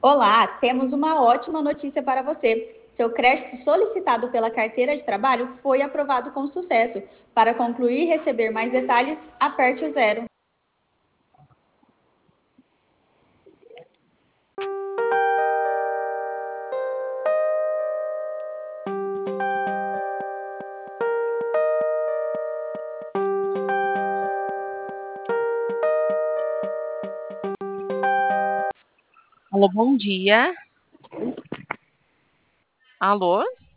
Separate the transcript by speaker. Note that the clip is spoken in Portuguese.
Speaker 1: Olá, temos uma ótima notícia para você. Seu crédito solicitado pela carteira de trabalho foi aprovado com sucesso. Para concluir e receber mais detalhes, aperte o zero.
Speaker 2: Alô, bom dia. Alô?